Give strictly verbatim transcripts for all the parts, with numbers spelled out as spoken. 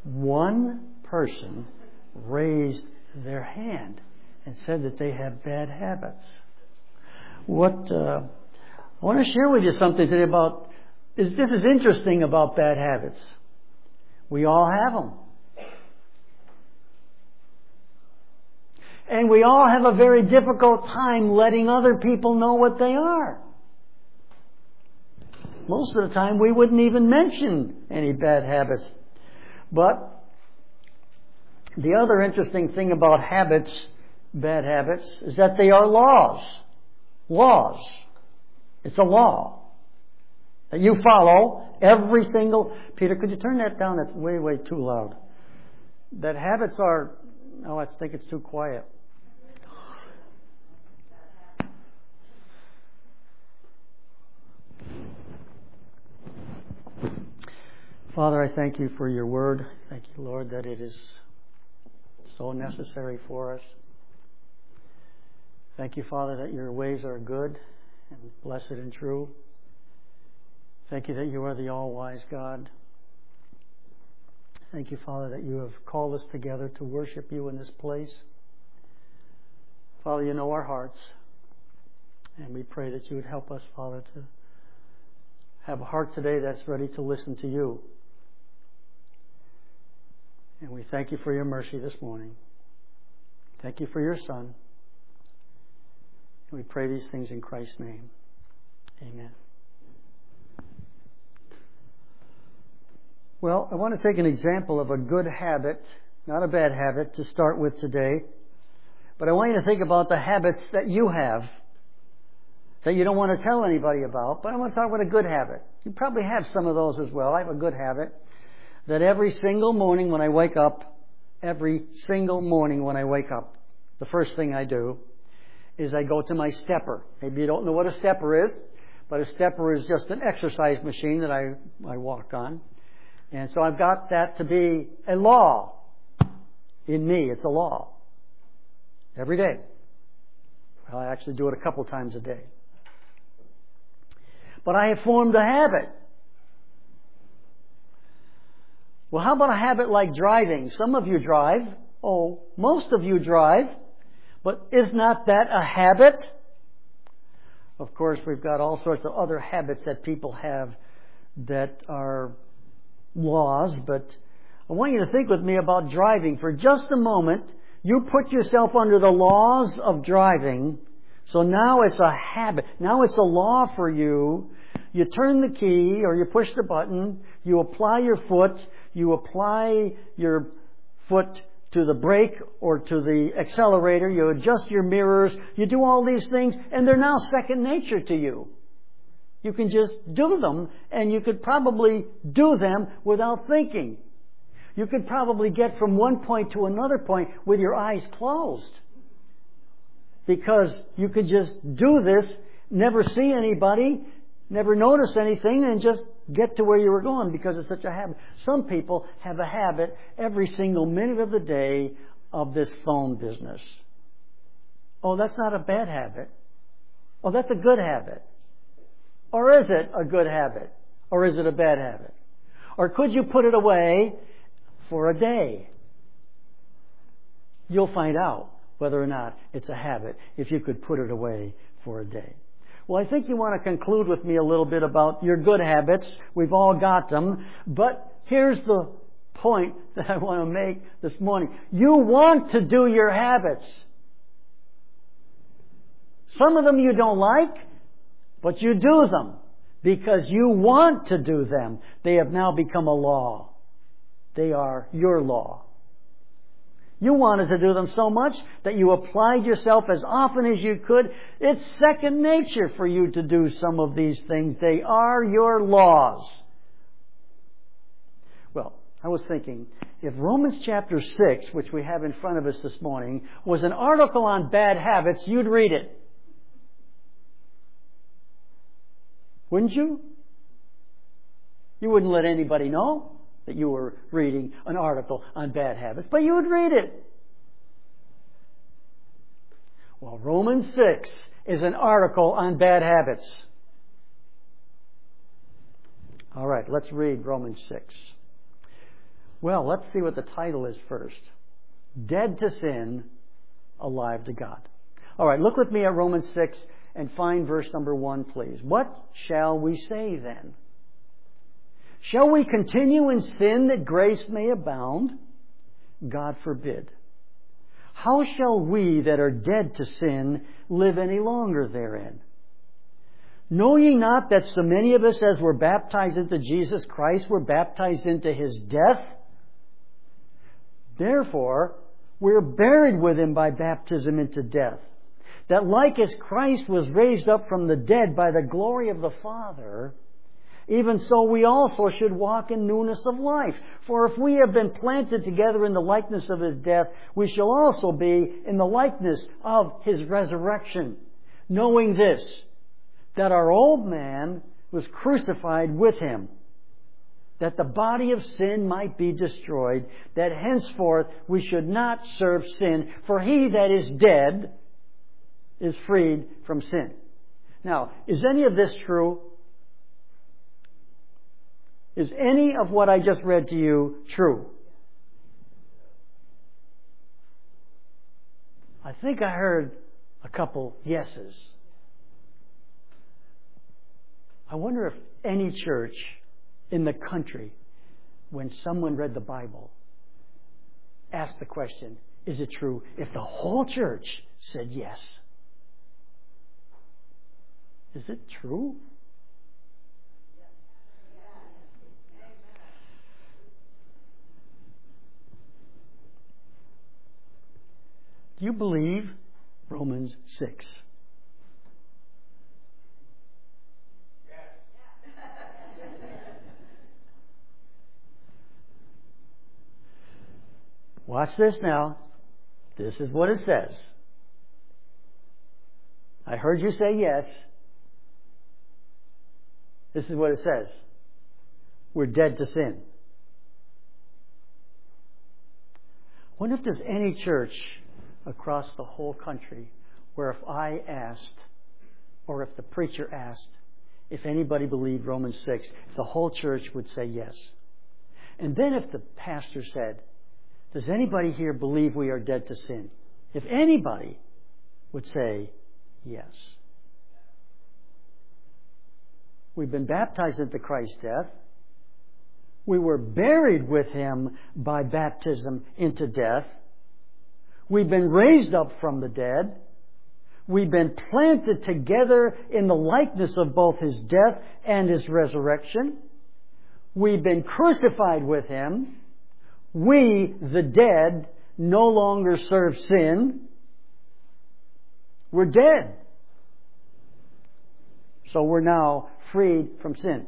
One person raised their hand and said that they have bad habits. What uh, I want to share with you something today about is this is interesting about bad habits. We all have them. And we all have a very difficult time letting other people know what they are. Most of the time we wouldn't even mention any bad habits. But the other interesting thing about habits, bad habits, is that they are laws. Laws. It's a law that you follow every single... Peter, could you turn that down? That's way, way too loud. That habits are... Oh, I think it's too quiet. Father, I thank you for your word. Thank you, Lord, that it is so necessary for us. Thank you, Father, that your ways are good and blessed and true. Thank you that you are the all-wise God. Thank you, Father, that you have called us together to worship you in this place. Father, you know our hearts. And we pray that you would help us, Father, to have a heart today that's ready to listen to you. And we thank you for your mercy this morning. Thank you for your Son. And we pray these things in Christ's name. Amen. Well, I want to take an example of a good habit, not a bad habit, to start with today. But I want you to think about the habits that you have that you don't want to tell anybody about. But I want to talk about a good habit. You probably have some of those as well. I have a good habit that every single morning when I wake up, every single morning when I wake up, the first thing I do is I go to my stepper. Maybe you don't know what a stepper is, but a stepper is just an exercise machine that I, I walk on. And so I've got that to be a law in me. It's a law. Every day. Well, I actually do it a couple times a day. But I have formed a habit. Well, how about a habit like driving? Some of you drive. Oh, most of you drive. But is not that a habit? Of course, we've got all sorts of other habits that people have that are laws, but I want you to think with me about driving. For just a moment, you put yourself under the laws of driving. So now it's a habit. Now it's a law for you. You turn the key or you push the button. You apply your foot. You apply your foot to the brake or to the accelerator. You adjust your mirrors. You do all these things, and they're now second nature to you. You can just do them, and you could probably do them without thinking. You could probably get from one point to another point with your eyes closed. Because you could just do this, never see anybody, never notice anything, and just get to where you were going because it's such a habit. Some people have a habit every single minute of the day of this phone business. Oh, that's not a bad habit. Oh, that's a good habit. Or is it a good habit? Or is it a bad habit? Or could you put it away for a day? You'll find out whether or not it's a habit if you could put it away for a day. Well, I think you want to conclude with me a little bit about your good habits. We've all got them. But here's the point that I want to make this morning. You want to do your habits. Some of them you don't like, but you do them because you want to do them. They have now become a law. They are your law. You wanted to do them so much that you applied yourself as often as you could. It's second nature for you to do some of these things. They are your laws. Well, I was thinking, if Romans chapter six, which we have in front of us this morning, was an article on bad habits, you'd read it. Wouldn't you? You wouldn't let anybody know that you were reading an article on bad habits, but you would read it. Well, Romans six is an article on bad habits. All right, let's read Romans six. Well, let's see what the title is first. Dead to sin, alive to God. All right, look with me at Romans six and find verse number one, please. What shall we say then? Shall we continue in sin that grace may abound? God forbid. How shall we that are dead to sin live any longer therein? Know ye not that so many of us as were baptized into Jesus Christ were baptized into His death? Therefore, we are buried with Him by baptism into death, that like as Christ was raised up from the dead by the glory of the Father, even so we also should walk in newness of life. For if we have been planted together in the likeness of His death, we shall also be in the likeness of His resurrection. Knowing this, that our old man was crucified with Him, that the body of sin might be destroyed, that henceforth we should not serve sin. For he that is dead is freed from sin. Now, is any of this true? Is any of what I just read to you true? I think I heard a couple yeses. I wonder if any church in the country, when someone read the Bible, asked the question, is it true? If the whole church said yes. Is it true? Do you believe Romans six? Watch this now. This is what it says. I heard you say yes. This is what it says. We're dead to sin. I wonder if there's any church across the whole country where if I asked, or if the preacher asked, if anybody believed Romans six, the whole church would say yes. And then if the pastor said, does anybody here believe we are dead to sin? If anybody would say yes. We've been baptized into Christ's death. We were buried with Him by baptism into death. We've been raised up from the dead. We've been planted together in the likeness of both His death and His resurrection. We've been crucified with Him. We, the dead, no longer serve sin. We're dead. So we're now freed from sin.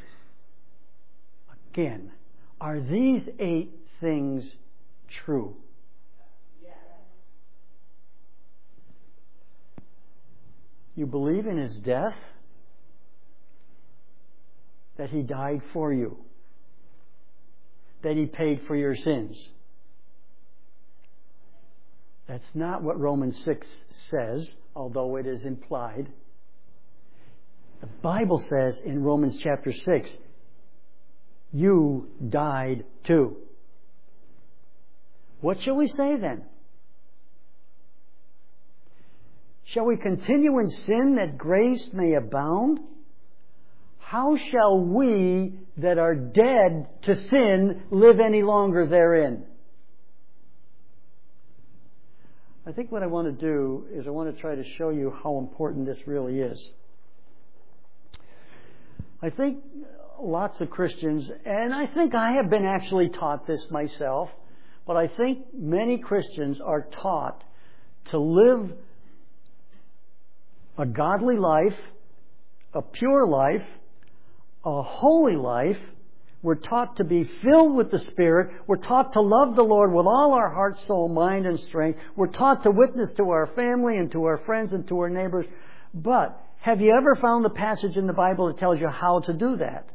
Again, are these eight things true? You believe in His death? That He died for you? That He paid for your sins? That's not what Romans six says, although it is implied. The Bible says in Romans chapter six, you died too. What shall we say then? Shall we continue in sin that grace may abound? How shall we that are dead to sin live any longer therein? I think what I want to do is I want to try to show you how important this really is. I think lots of Christians, and I think I have been actually taught this myself, but I think many Christians are taught to live a godly life, a pure life, a holy life. We're taught to be filled with the Spirit. We're taught to love the Lord with all our heart, soul, mind, and strength. We're taught to witness to our family and to our friends and to our neighbors. But have you ever found a passage in the Bible that tells you how to do that?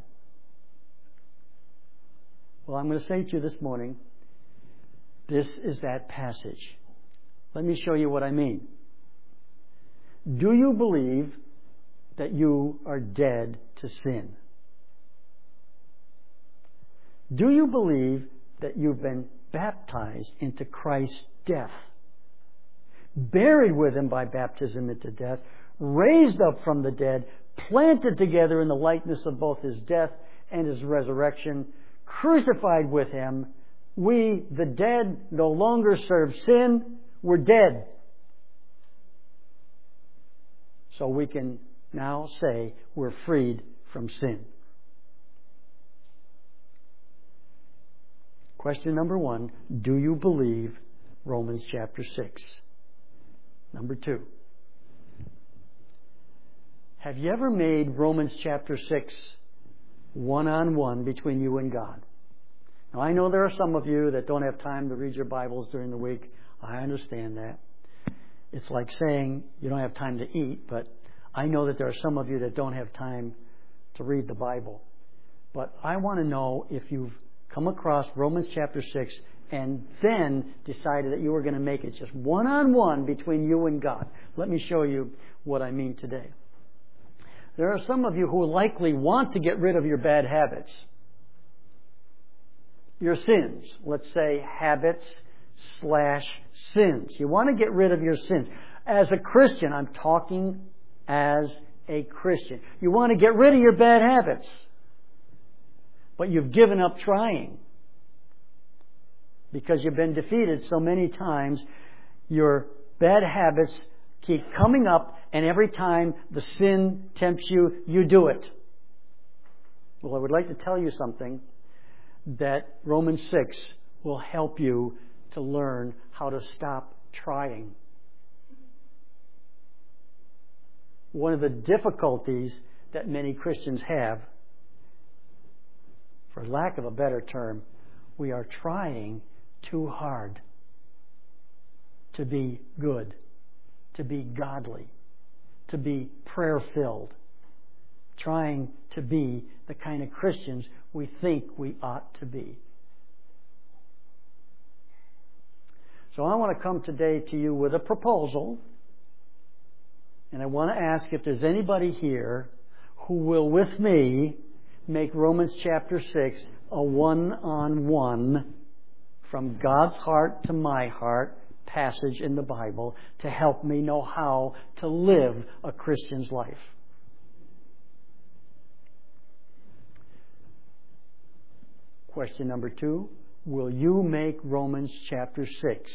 Well, I'm going to say to you this morning, this is that passage. Let me show you what I mean. Do you believe that you are dead to sin? Do you believe that you've been baptized into Christ's death, buried with Him by baptism into death, raised up from the dead, planted together in the likeness of both His death and His resurrection, crucified with Him. We, the dead, no longer serve sin. We're dead. So we can now say we're freed from sin. Question number one, do you believe Romans chapter six? Number two, have you ever made Romans chapter six one-on-one between you and God? Now, I know there are some of you that don't have time to read your Bibles during the week. I understand that. It's like saying you don't have time to eat, but I know that there are some of you that don't have time to read the Bible. But I want to know if you've come across Romans chapter six and then decided that you were going to make it just one-on-one between you and God. Let me show you what I mean today. There are some of you who likely want to get rid of your bad habits. Your sins. Let's say habits slash sins. You want to get rid of your sins. As a Christian, I'm talking as a Christian. You want to get rid of your bad habits. But you've given up trying. Because you've been defeated so many times, your bad habits keep coming up, and every time the sin tempts you, you do it. Well, I would like to tell you something, that Romans six will help you to learn how to stop trying. One of the difficulties that many Christians have, for lack of a better term, we are trying too hard to be good, to be godly, to be prayer-filled, trying to be the kind of Christians we think we ought to be. So I want to come today to you with a proposal, and I want to ask if there's anybody here who will, with me, make Romans chapter six a one-on-one from God's heart to my heart passage in the Bible to help me know how to live a Christian's life. Question number two, will you make Romans chapter six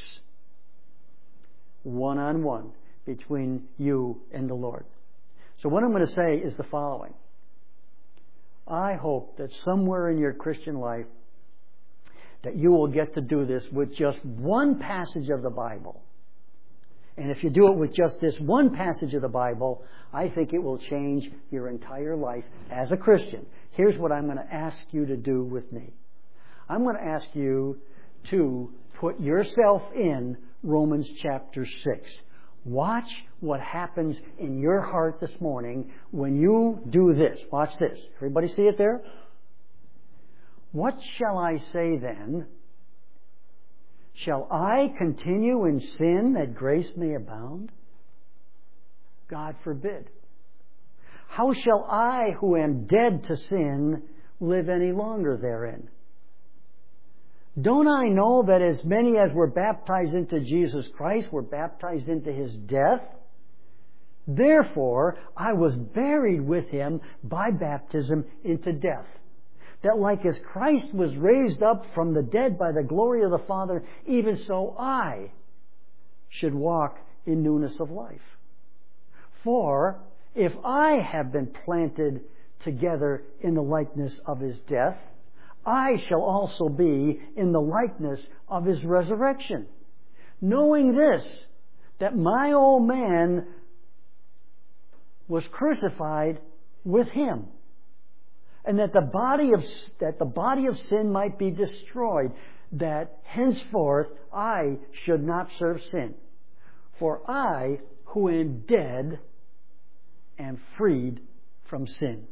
one-on-one between you and the Lord? So what I'm going to say is the following. I hope that somewhere in your Christian life that you will get to do this with just one passage of the Bible. And if you do it with just this one passage of the Bible, I think it will change your entire life as a Christian. Here's what I'm going to ask you to do with me. I'm going to ask you to put yourself in Romans chapter six. Watch what happens in your heart this morning when you do this. Watch this. Everybody see it there? What shall I say then? Shall I continue in sin that grace may abound? God forbid. How shall I, who am dead to sin, live any longer therein? Don't I know that as many as were baptized into Jesus Christ were baptized into His death? Therefore, I was buried with Him by baptism into death, that like as Christ was raised up from the dead by the glory of the Father, even so I should walk in newness of life. For if I have been planted together in the likeness of His death, I shall also be in the likeness of His resurrection. Knowing this, that my old man was crucified with Him, and that the body of that the body of sin might be destroyed, that henceforth I should not serve sin. For I, who am dead, am freed from sin.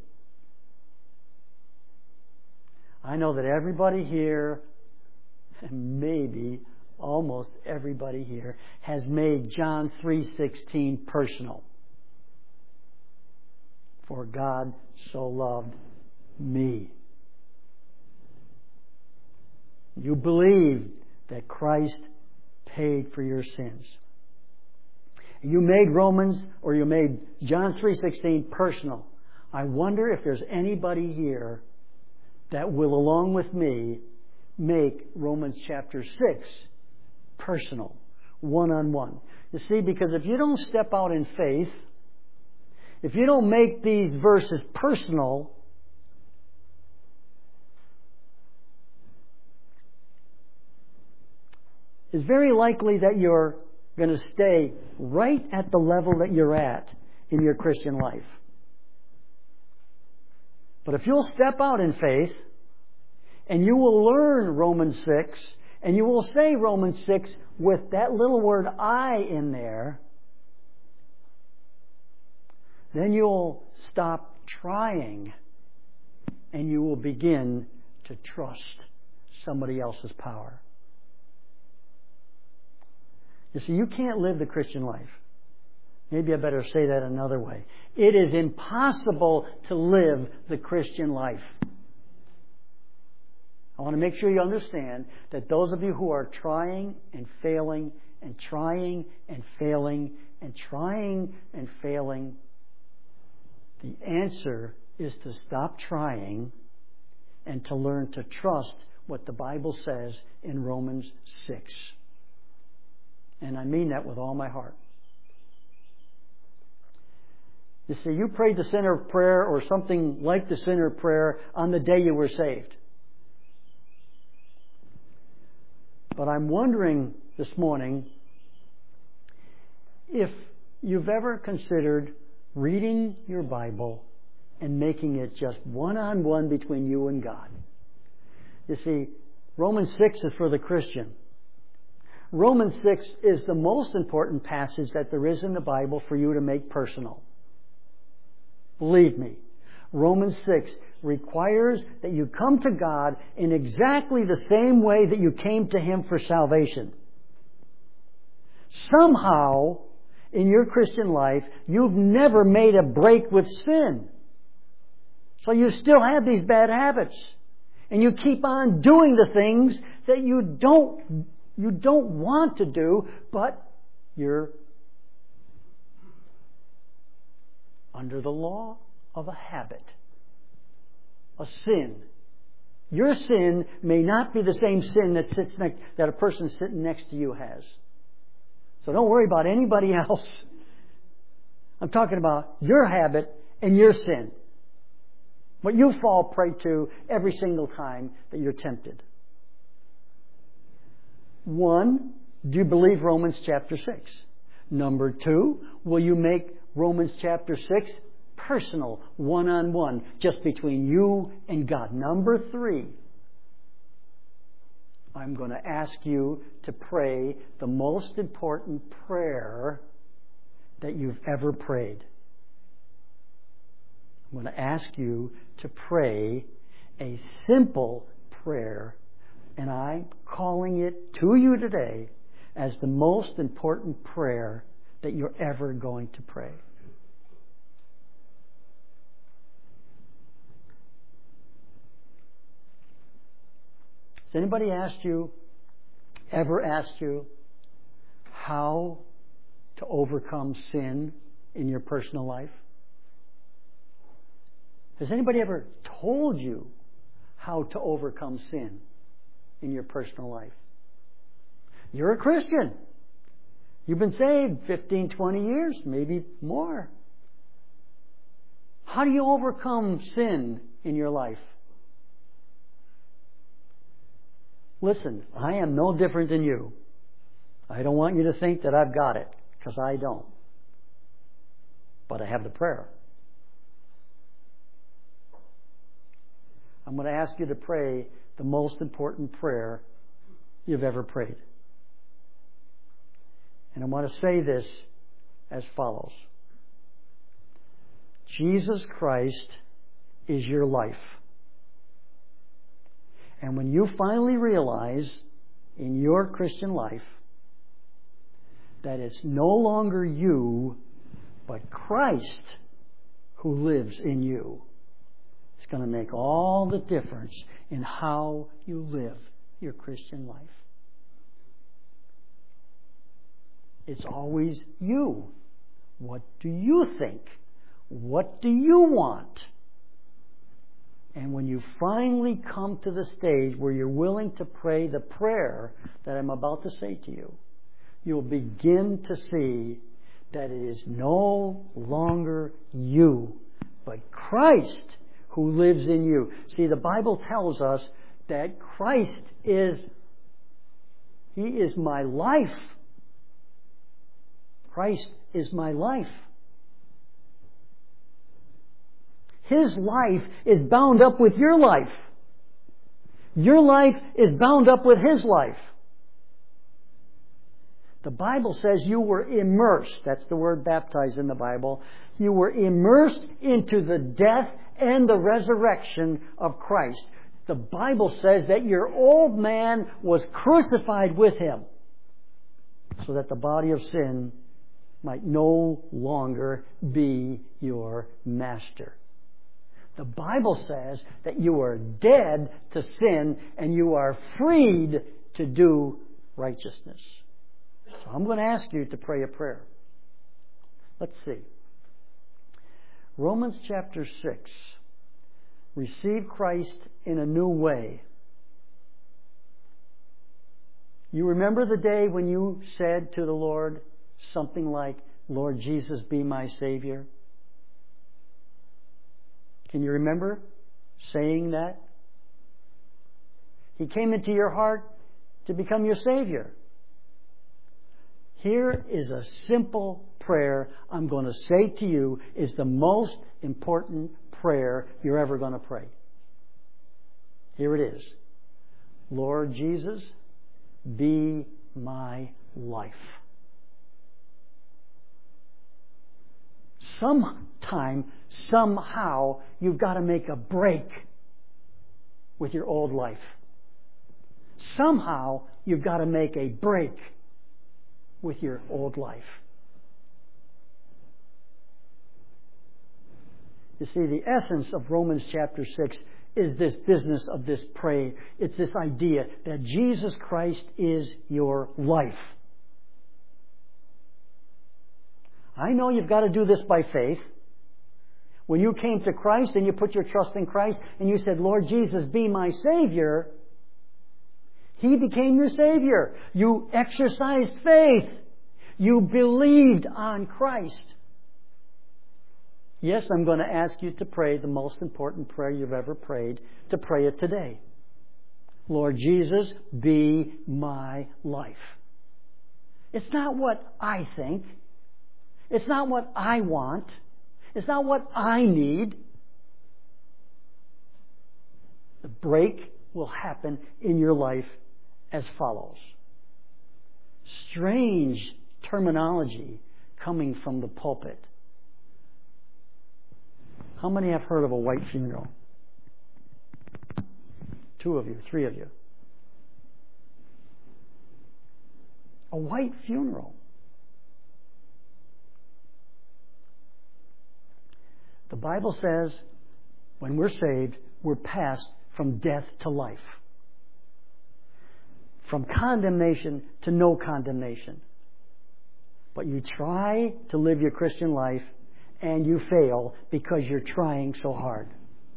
I know that everybody here, and maybe almost everybody here, has made John three sixteen personal. For God so loved me. You believe that Christ paid for your sins. You made Romans, or you made John three sixteen personal. I wonder if there's anybody here that will, along with me, make Romans chapter six personal, one-on-one. You see, because if you don't step out in faith, if you don't make these verses personal, it's very likely that you're going to stay right at the level that you're at in your Christian life. But if you'll step out in faith, and you will learn Romans six, and you will say Romans six with that little word I in there, then you'll stop trying, and you will begin to trust somebody else's power. You see, you can't live the Christian life. Maybe I better say that another way. It is impossible to live the Christian life. I want to make sure you understand that those of you who are trying and failing and trying and failing and trying and failing, the answer is to stop trying and to learn to trust what the Bible says in Romans six. And I mean that with all my heart. You see, you prayed the sinner prayer or something like the sinner prayer on the day you were saved. But I'm wondering this morning if you've ever considered reading your Bible and making it just one-on-one between you and God. You see, Romans six is for the Christian. Romans six is the most important passage that there is in the Bible for you to make personal. Believe me, Romans six requires that you come to God in exactly the same way that you came to Him for salvation. Somehow, in your Christian life, you've never made a break with sin. So you still have these bad habits. And you keep on doing the things that you don't You don't want to do, but you're under the law of a habit, a sin. Your sin may not be the same sin that sits next, that a person sitting next to you has. So don't worry about anybody else. I'm talking about your habit and your sin. What you fall prey to every single time that you're tempted. One, do you believe Romans chapter six? Number two, will you make Romans chapter six personal, one-on-one, just between you and God? Number three, I'm going to ask you to pray the most important prayer that you've ever prayed. I'm going to ask you to pray a simple prayer. And I'm calling it to you today as the most important prayer that you're ever going to pray. Has anybody asked you, ever asked you, how to overcome sin in your personal life? Has anybody ever told you how to overcome sin in your personal life? You're a Christian. You've been saved fifteen, twenty years, maybe more. How do you overcome sin in your life? Listen, I am no different than you. I don't want you to think that I've got it, because I don't. But I have the prayer. I'm going to ask you to pray the most important prayer you've ever prayed. And I want to say this as follows. Jesus Christ is your life. And when you finally realize in your Christian life that it's no longer you, but Christ who lives in you, it's going to make all the difference in how you live your Christian life. It's always you. What do you think? What do you want? And when you finally come to the stage where you're willing to pray the prayer that I'm about to say to you, you'll begin to see that it is no longer you, but Christ who lives in you. See, the Bible tells us that Christ is, He is my life. Christ is my life. His life is bound up with your life. Your life is bound up with His life. The Bible says you were immersed. That's the word baptized in the Bible. You were immersed into the death and the resurrection of Christ. The Bible says that your old man was crucified with Him so that the body of sin might no longer be your master. The Bible says that you are dead to sin and you are freed to do righteousness. So I'm going to ask you to pray a prayer. Let's see. Romans chapter six. Receive Christ in a new way. You remember the day when you said to the Lord something like, Lord Jesus, be my Savior? Can you remember saying that? He came into your heart to become your Savior. Here is a simple prayer I'm going to say to you is the most important prayer you're ever going to pray. Here it is. Lord Jesus, be my life. Sometime, somehow, you've got to make a break with your old life. Somehow, you've got to make a break with your old life. You see, the essence of Romans chapter six is this business of this prayer. It's this idea that Jesus Christ is your life. I know you've got to do this by faith. When you came to Christ and you put your trust in Christ and you said, Lord Jesus, be my Savior, He became your Savior. You exercised faith. You believed on Christ. Yes, I'm going to ask you to pray the most important prayer you've ever prayed, to pray it today. Lord Jesus, be my life. It's not what I think. It's not what I want. It's not what I need. The break will happen in your life as follows. Strange terminology coming from the pulpit. How many have heard of a white funeral? Two of you, three of you. A white funeral. The Bible says when we're saved, we're passed from death to life. From condemnation to no condemnation. But you try to live your Christian life and you fail because you're trying so hard.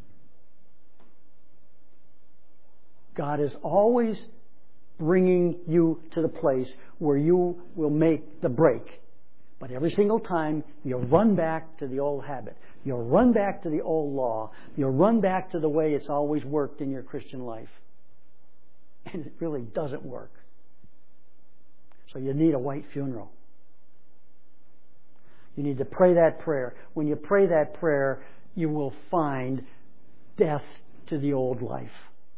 God is always bringing you to the place where you will make the break. But every single time, you'll run back to the old habit. You'll run back to the old law. You'll run back to the way it's always worked in your Christian life. And it really doesn't work. So you need a white funeral. You need to pray that prayer. When you pray that prayer, you will find death to the old life.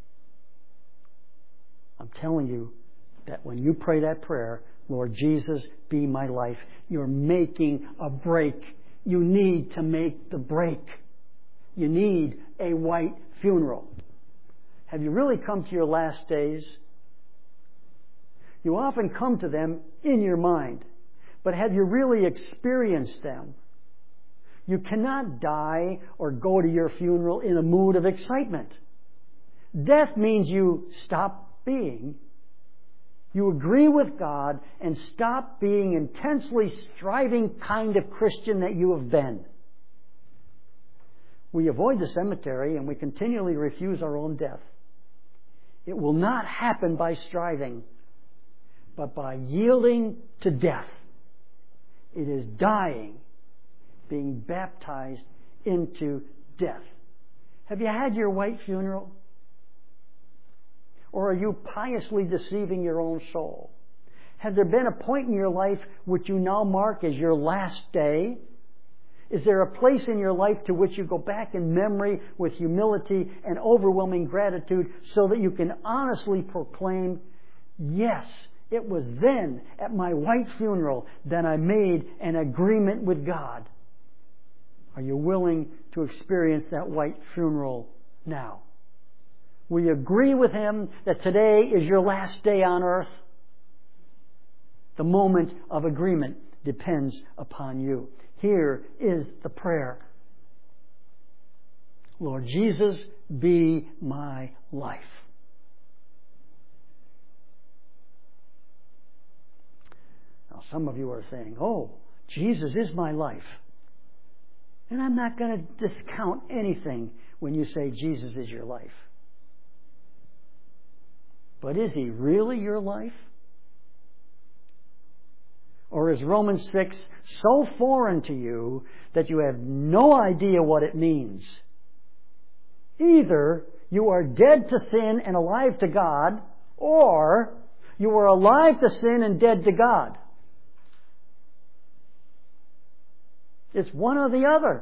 I'm telling you that when you pray that prayer, Lord Jesus, be my life, you're making a break. You need to make the break. You need a white funeral. Have you really come to your last days? You often come to them in your mind. But have you really experienced them? You cannot die or go to your funeral in a mood of excitement. Death means you stop being, you agree with God and stop being intensely striving kind of Christian that you have been. We avoid the cemetery and we continually refuse our own death. It will not happen by striving, but by yielding to death. It is dying, being baptized into death. Have you had your white funeral? Or are you piously deceiving your own soul? Have there been a point in your life which you now mark as your last day? Is there a place in your life to which you go back in memory with humility and overwhelming gratitude so that you can honestly proclaim, yes, it was then at my white funeral that I made an agreement with God? Are you willing to experience that white funeral now? Will you agree with Him that today is your last day on earth? The moment of agreement depends upon you. Here is the prayer. Lord Jesus, be my life. Now, some of you are saying, oh, Jesus is my life. And I'm not going to discount anything when you say Jesus is your life. But is He really your life? Or is Romans six so foreign to you that you have no idea what it means? Either you are dead to sin and alive to God, or you are alive to sin and dead to God. It's one or the other.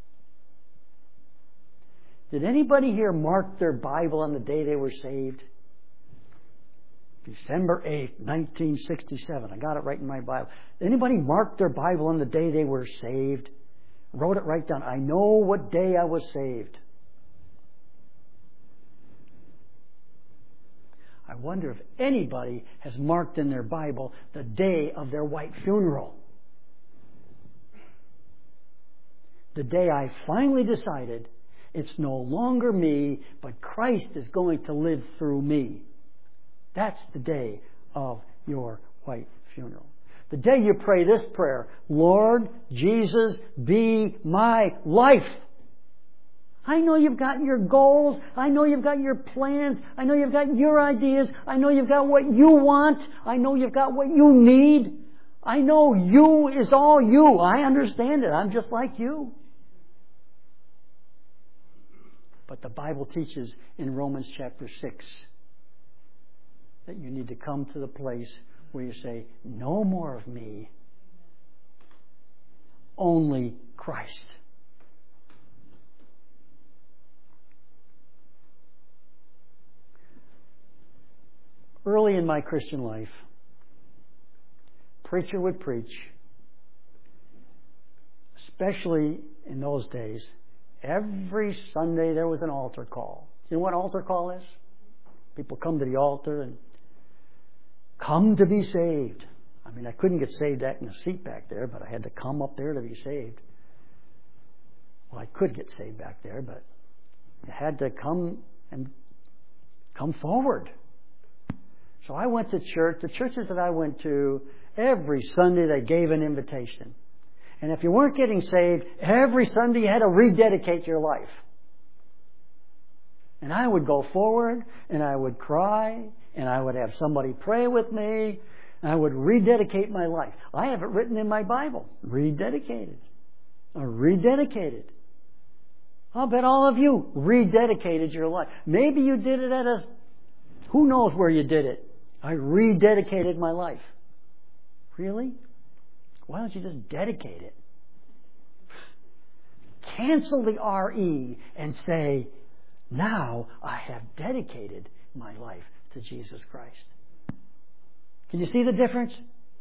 Did anybody here mark their Bible on the day they were saved? December eighth, nineteen sixty-seven. I got it right in my Bible. Anybody mark their Bible on the day they were saved? Wrote it right down. I know what day I was saved. I wonder if anybody has marked in their Bible the day of their white funeral. The day I finally decided it's no longer me, but Christ is going to live through me. That's the day of your white funeral. The day you pray this prayer, Lord Jesus, be my life. I know you've got your goals. I know you've got your plans. I know you've got your ideas. I know you've got what you want. I know you've got what you need. I know you is all you. I understand it. I'm just like you. But the Bible teaches in Romans chapter six that you need to come to the place where you say, no more of me, only Christ. Early in my Christian life, preacher would preach, especially in those days, every Sunday there was an altar call. You know what altar call is? People come to the altar and come to be saved. I mean, I couldn't get saved at in a seat back there, but I had to come up there to be saved. Well, I could get saved back there, but you had to come and come forward. So I went to church. The churches that I went to, every Sunday they gave an invitation. And if you weren't getting saved, every Sunday you had to rededicate your life. And I would go forward, and I would cry, and I would have somebody pray with me, and I would rededicate my life. I have it written in my Bible, rededicated. Or rededicated. I'll bet all of you rededicated your life. Maybe you did it at a... Who knows where you did it? I rededicated my life. Really? Why don't you just dedicate it? Cancel the R E and say, now I have dedicated my life to Jesus Christ. Can you see the difference?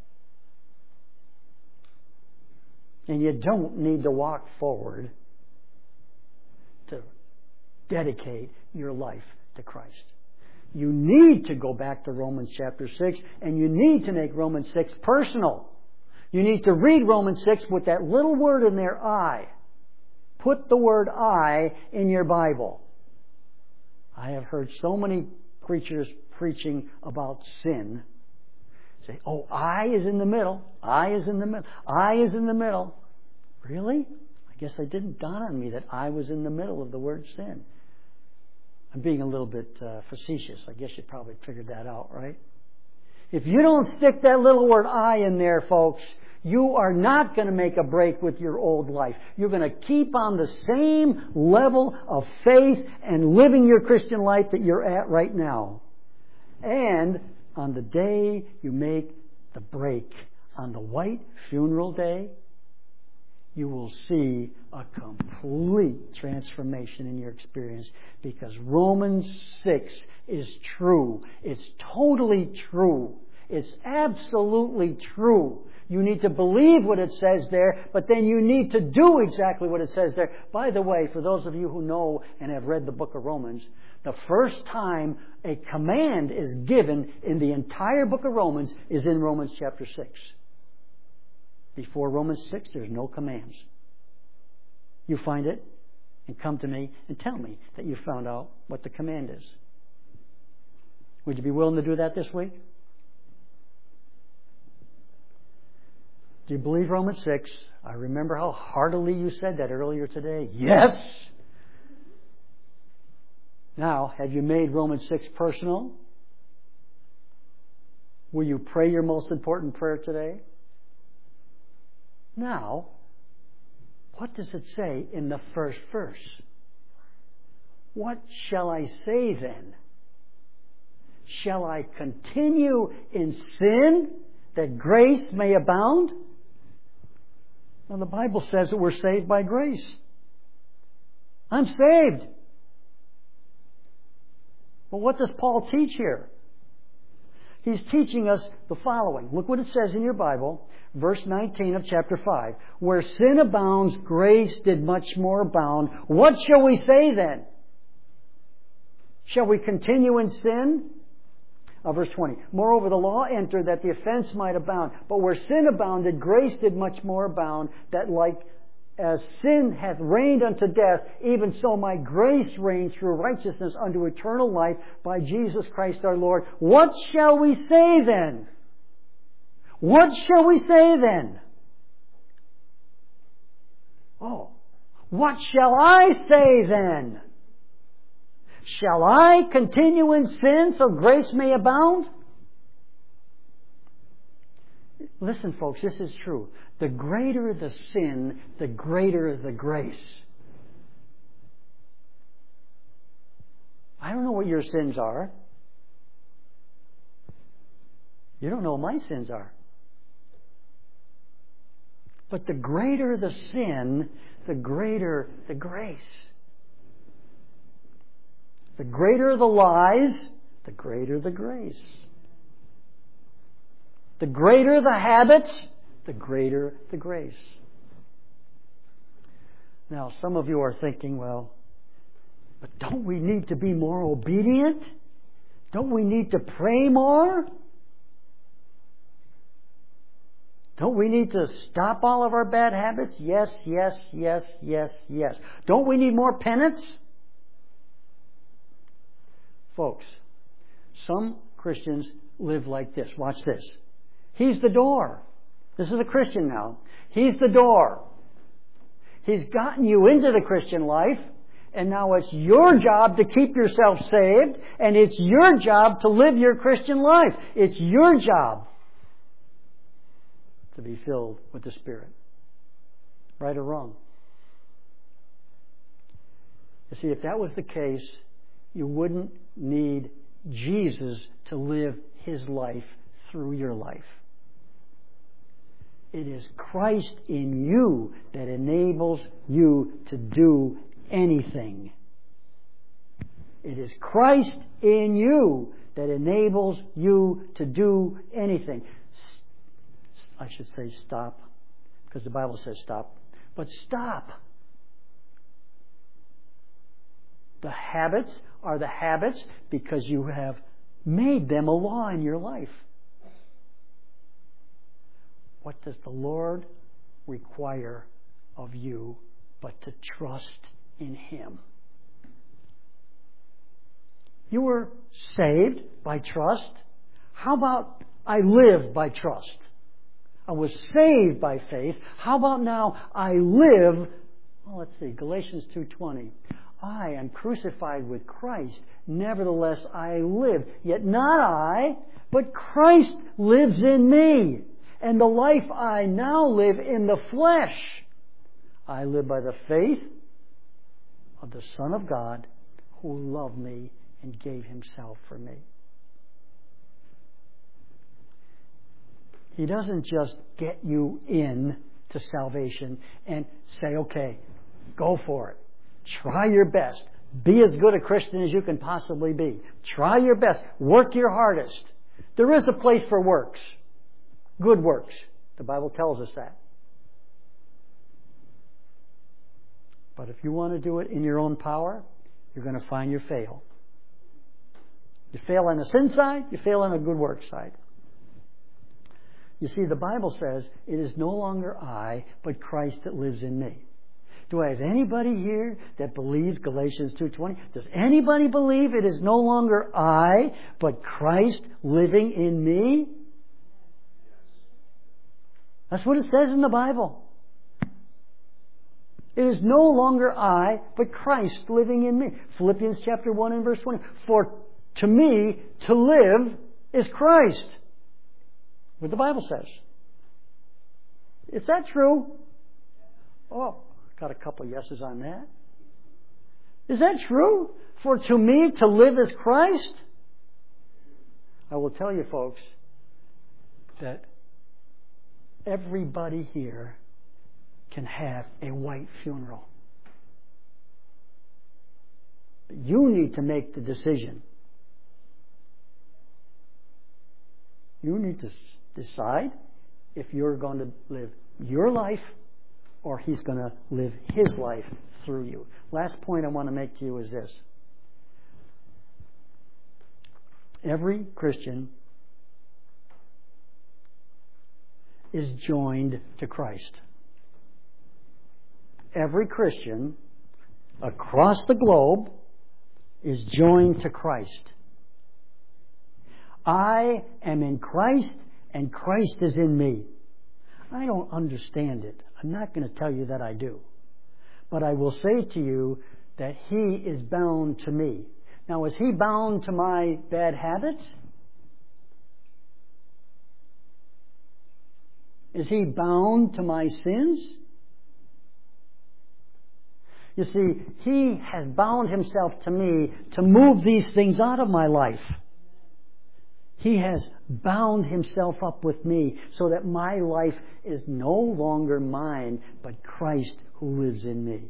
And you don't need to walk forward to dedicate your life to Christ. You need to go back to Romans chapter six, and you need to make Romans six personal. You need to read Romans six with that little word in there, I. Put the word I in your Bible. I have heard so many preachers preaching about sin, say, oh, I is in the middle. I is in the middle. I is in the middle. Really? I guess it didn't dawn on me that I was in the middle of the word sin. I'm being a little bit uh, facetious. I guess you probably figured that out, right? If you don't stick that little word I in there, folks, you are not going to make a break with your old life. You're going to keep on the same level of faith and living your Christian life that you're at right now. And on the day you make the break, on the white funeral day, you will see a complete transformation in your experience, because Romans six is true. It's totally true. It's absolutely true. You need to believe what it says there, but then you need to do exactly what it says there. By the way, for those of you who know and have read the book of Romans, the first time a command is given in the entire book of Romans is in Romans chapter six. Before Romans six, there's no commands. You find it and come to me and tell me that you found out what the command is. Would you be willing to do that this week? Do you believe Romans six? I remember how heartily you said that earlier today. Yes! Now, have you made Romans six personal? Will you pray your most important prayer today? Now, what does it say in the first verse? What shall I say then? Shall I continue in sin that grace may abound? Now, the Bible says that we're saved by grace. I'm saved. But what does Paul teach here? He's teaching us the following. Look what it says in your Bible, verse nineteen of chapter five. Where sin abounds, grace did much more abound. What shall we say then? Shall we continue in sin? Uh, verse twenty. Moreover, the law entered that the offense might abound. But where sin abounded, grace did much more abound, that like as sin hath reigned unto death, even so my grace reign through righteousness unto eternal life by Jesus Christ our Lord. What shall we say then? What shall we say then? Oh, what shall I say then? Shall I continue in sin so grace may abound? Listen, folks, this is true. The greater the sin, the greater the grace. I don't know what your sins are. You don't know what my sins are. But the greater the sin, the greater the grace. The greater the lies, the greater the grace. The greater the habits, the greater the grace. Now, some of you are thinking, well, but don't we need to be more obedient? Don't we need to pray more? Don't we need to stop all of our bad habits? Yes, yes, yes, yes, yes. Don't we need more penance? Folks, some Christians live like this. Watch this. He's the door. This is a Christian now. He's the door. He's gotten you into the Christian life, and now it's your job to keep yourself saved, and it's your job to live your Christian life. It's your job to be filled with the Spirit. Right or wrong? You see, if that was the case, you wouldn't need Jesus to live His life through your life. It is Christ in you that enables you to do anything. It is Christ in you that enables you to do anything. I should say stop, because the Bible says stop. But stop. The habits are the habits because you have made them a law in your life. What does the Lord require of you but to trust in Him? You were saved by trust. How about I live by trust? I was saved by faith. How about now I live? Well, let's see, Galatians two twenty. I am crucified with Christ. Nevertheless, I live. Yet not I, but Christ lives in me. And the life I now live in the flesh, I live by the faith of the Son of God who loved me and gave Himself for me. He doesn't just get you in to salvation and say, okay, go for it. Try your best. Be as good a Christian as you can possibly be. Try your best. Work your hardest. There is a place for works. Good works. The Bible tells us that. But if you want to do it in your own power, you're going to find you fail. You fail on the sin side, you fail on the good work side. You see, the Bible says, it is no longer I, but Christ that lives in me. Do I have anybody here that believes Galatians two twenty? Does anybody believe it is no longer I, but Christ living in me? That's what it says in the Bible. It is no longer I, but Christ living in me. Philippians chapter one and verse twenty. For to me, to live is Christ. What the Bible says. Is that true? Oh, got a couple yeses on that. Is that true? For to me, to live is Christ? I will tell you, folks, that everybody here can have a white funeral. But you need to make the decision. You need to decide if you're going to live your life or He's going to live His life through you. Last point I want to make to you is this. Every Christian is joined to Christ. Every Christian across the globe is joined to Christ. I am in Christ and Christ is in me. I don't understand it. I'm not going to tell you that I do. But I will say to you that He is bound to me. Now, is He bound to my bad habits? Is He bound to my sins? You see, He has bound Himself to me to move these things out of my life. He has bound Himself up with me so that my life is no longer mine, but Christ who lives in me.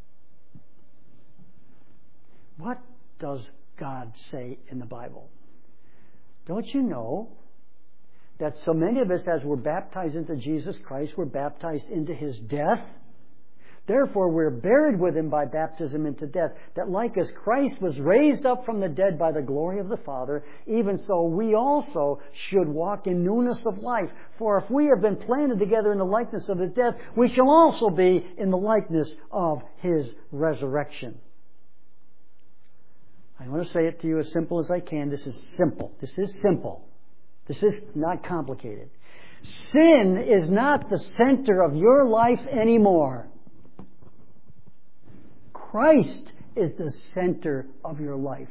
What does God say in the Bible? Don't you know that so many of us, as we're baptized into Jesus Christ, we're baptized into His death? Therefore, we're buried with Him by baptism into death, that like as Christ was raised up from the dead by the glory of the Father, even so we also should walk in newness of life. For if we have been planted together in the likeness of His death, we shall also be in the likeness of His resurrection. I want to say it to you as simple as I can. This is simple. This is simple. This is not complicated. Sin is not the center of your life anymore. Christ is the center of your life.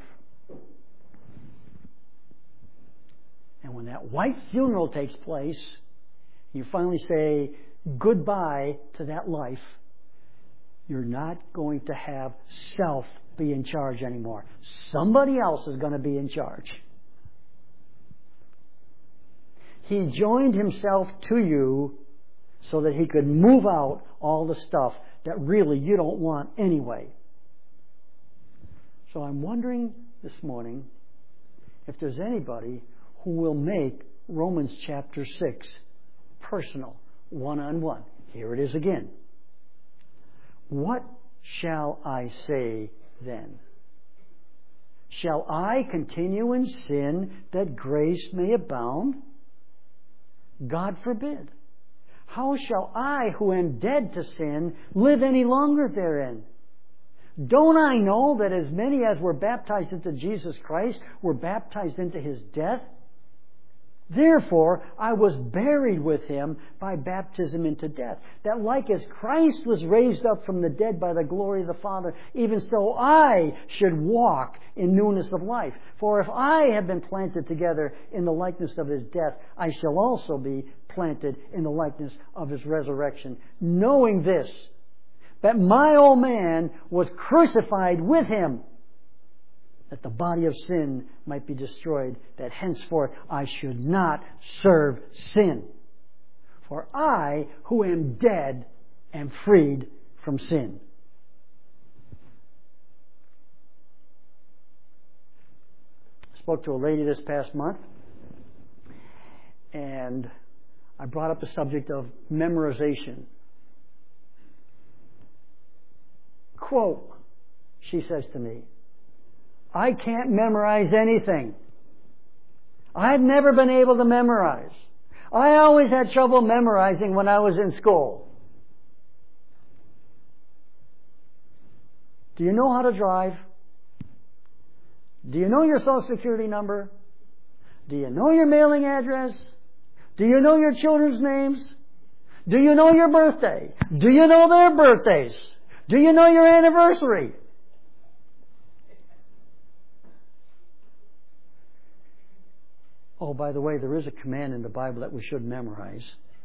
And when that white funeral takes place, you finally say goodbye to that life, you're not going to have self be in charge anymore. Somebody else is going to be in charge. He joined Himself to you so that He could move out all the stuff that really you don't want anyway. So I'm wondering this morning if there's anybody who will make Romans chapter six personal, one-on-one. Here it is again. What shall I say then? Shall I continue in sin that grace may abound? God forbid. How shall I, who am dead to sin, live any longer therein? Don't I know that as many as were baptized into Jesus Christ were baptized into His death? Therefore, I was buried with Him by baptism into death, that like as Christ was raised up from the dead by the glory of the Father, even so I should walk in newness of life. For if I have been planted together in the likeness of His death, I shall also be planted in the likeness of His resurrection. Knowing this, that my old man was crucified with Him, that the body of sin might be destroyed, that henceforth I should not serve sin. For I, who am dead, am freed from sin. I spoke to a lady this past month, and I brought up the subject of memorization. Quote, she says to me, I can't memorize anything. I've never been able to memorize. I always had trouble memorizing when I was in school. Do you know how to drive? Do you know your Social Security number? Do you know your mailing address? Do you know your children's names? Do you know your birthday? Do you know their birthdays? Do you know your anniversary? Oh, by the way, there is a command in the Bible that we should memorize.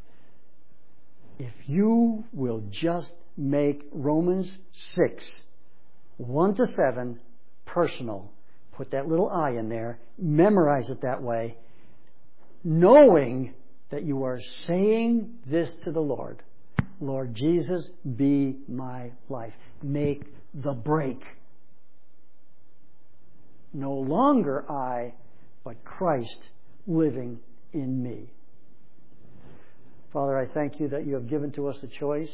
If you will just make Romans six, one to seven, personal, put that little I in there, memorize it that way, knowing that you are saying this to the Lord. Lord Jesus, be my life. Make the break. No longer I, but Christ living in me. Father, I thank You that You have given to us a choice.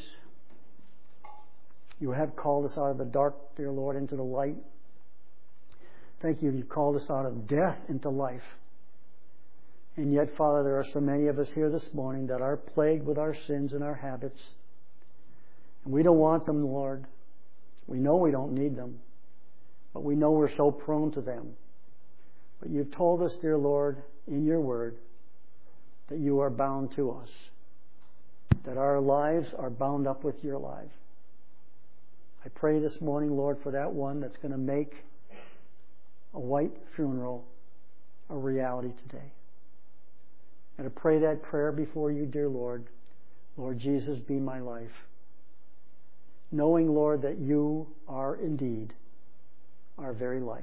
You have called us out of the dark, dear Lord, into the light. Thank You, You've called us out of death into life. And yet, Father, there are so many of us here this morning that are plagued with our sins and our habits. And we don't want them, Lord. We know we don't need them. But we know we're so prone to them. But You've told us, dear Lord, in Your Word, that You are bound to us. That our lives are bound up with Your life. I pray this morning, Lord, for that one that's going to make a white funeral a reality today. And I pray that prayer before You, dear Lord. Lord Jesus, be my life. Knowing, Lord, that You are indeed our very life.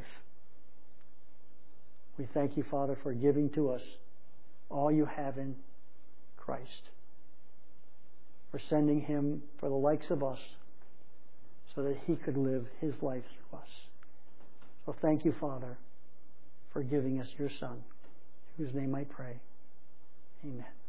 We thank You, Father, for giving to us all You have in Christ. For sending Him for the likes of us so that He could live His life through us. So thank You, Father, for giving us Your Son, in whose name I pray. Amen.